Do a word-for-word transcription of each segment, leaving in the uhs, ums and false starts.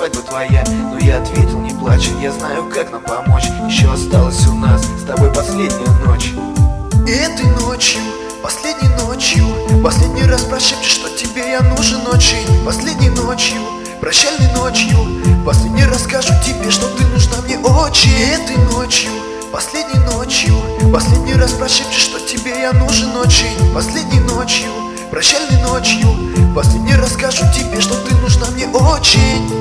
свадьба твоя. Но я ответил: не плачь, я знаю, как нам помочь. Еще осталась у нас с тобой последняя ночь. И этой ночью, последней ночью, последний раз прошепчешь, что тебе я нужен очень. Последней ночью, прощальной ночью, последний раз скажу тебе, что ты нужна мне очень. И этой ночью, последней ночью, последний раз прошепчешь, что тебе я нужен очень. Последней ночью, прощальной ночью, последний раз скажу тебе, что ты нужна мне очень.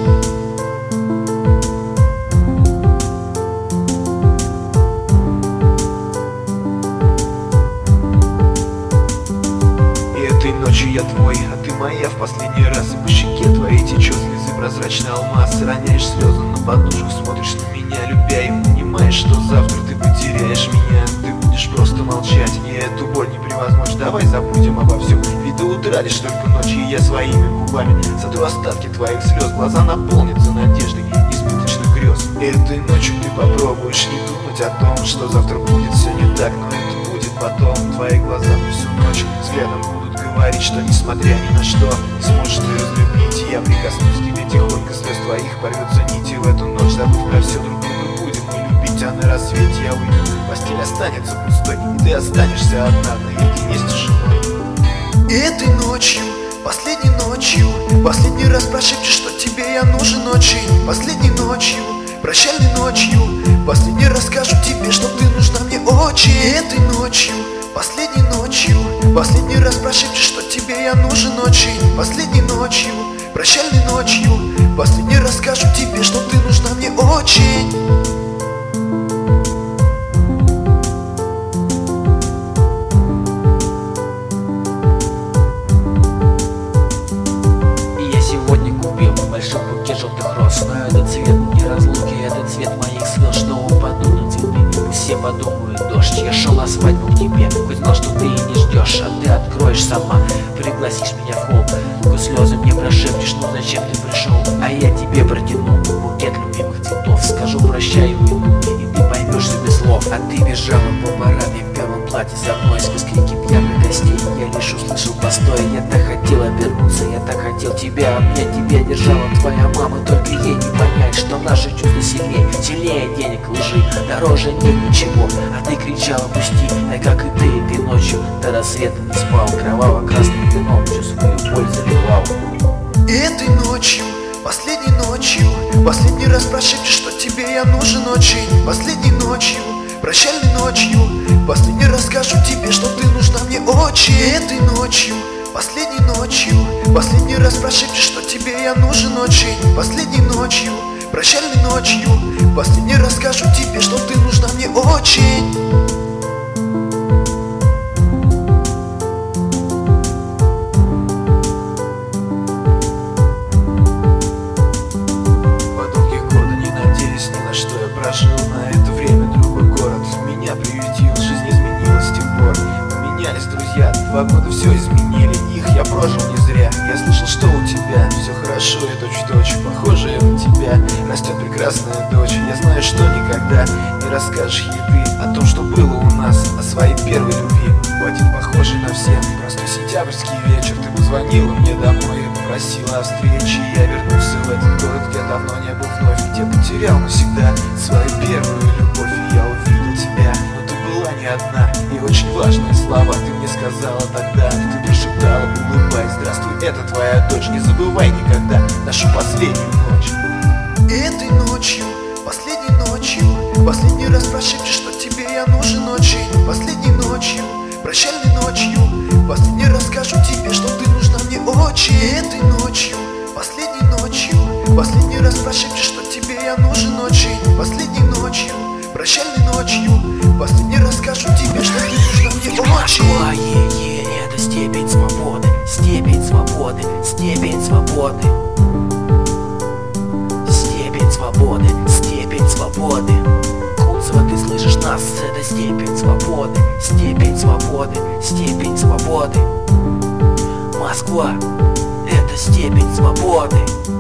Ночью я твой, а ты моя в последний раз. И по щеке твоей течет слезы, прозрачный алмаз. Роняешь слезы на подушку, смотришь на меня, любя, и понимаешь, что завтра ты потеряешь меня. Ты будешь просто молчать, и эту боль не превозмочь. Давай забудем обо всем, ведь ты утратишь только ночи. И я своими губами сотру остатки твоих слез. Глаза наполнятся надеждой избыточных грез. И этой ночью ты попробуешь не думать о том, что завтра будет все не так, но это будет потом. Твои глаза мне всю ночь взглядом будут говорить, что несмотря ни на что не сможешь ты разлюбить. И я прикоснусь к тебе тихонько, слез твоих порвется нити. В эту ночь, забыв про все, друг друга будем мы любить. А на рассвете я уйду, постель останется пустой, и ты останешься одна наедине с тишиной. И этой ночью, последней ночью, последний раз прошепчешь, что тебе я нужен очень. Последней ночью, прощальной ночью, последний раз скажу тебе, что ты нужна мне очень. И этой ночью, последней ночью, последний раз прошепчешь, что тебе я нужен очень. Последней ночью, прощальной ночью, последний раз скажу тебе, что ты нужна мне очень. И я сегодня купил большой букет желтых роз. Но этот цвет не разлуки, этот цвет моих слез, что упадут на цветы. Пусть все подумают: дождь, я шел на свадьбу к тебе. Хоть знал, что ты и не ждешь, а ты откроешь сама. Пригласишь меня в холл, сквозь слезы мне прошепчешь: ну зачем ты пришел? А я тебе протяну букет любимых цветов. Скажу прощай, уйду, и ты поймешь себе слов. А ты бежала по параде в белом платье за мной сквозь крики пьяных гостей. Я лишь услышал постой, я так хотел обернуться, я так хотел тебя обнять. Тебя держала твоя мама, только ей не понять, что наши чувства сильнее, сильнее денег, лжи, дороже нет ничего. А ты кричала: пусти, так как и ты этой ночью до рассвета не спал. Кроваво-красным вином всю свою боль заливал. И этой ночью, последней ночью, последний раз прошепчешь, что тебе я нужен очень. Последней ночью, прощальной ночью, последний раз скажу тебе, что ты нужна мне очень. И этой ночью, последней ночью, последний раз прошепчешь, что тебе я нужен очень. Последней ночью, прощальной ночью, последний раз скажу тебе, что ты нужна мне очень. Прожил на это время другой город, меня приютил, жизнь изменилась с тех пор. Поменялись друзья, два года все изменили их, я прожил не зря. Я слышал, что у тебя все хорошо и точь-в-точь похожая на тебя растет прекрасная дочь. Я знаю, что никогда не расскажешь ей ты о том, что было у нас, о своей первой любви. В один похожий на все простой сентябрьский вечер ты позвонила мне домой и попросила о встрече. Я вернулся в этот город, где давно не был вновь, где потерял навсегда свою первую любовь. И я увидел тебя, но ты была не одна. И очень важные слова ты мне сказала тогда. Ты прошептала, улыбаясь: здравствуй, это твоя дочь. Не забывай никогда нашу последнюю ночь. И этой ночью, последней ночью, последний раз прошепчешь, что тебе я нужен очень. Последней ночью, прощальной ночью, последний раз скажу тебе, что ты нужна мне очень. И этой ночью, последней ночью, последний раз прошепчешь, что тебе я нужен очень. Последней ночью, прощальной ночью, последний раз скажу тебе, что ты нужна мне очень. Москва, е-е, это степень свободы, степень свободы, степень свободы. Степень свободы, степень свободы. Кунцево, ты слышишь нас? Это степень свободы, степень свободы, степень свободы. Москва, это степень свободы.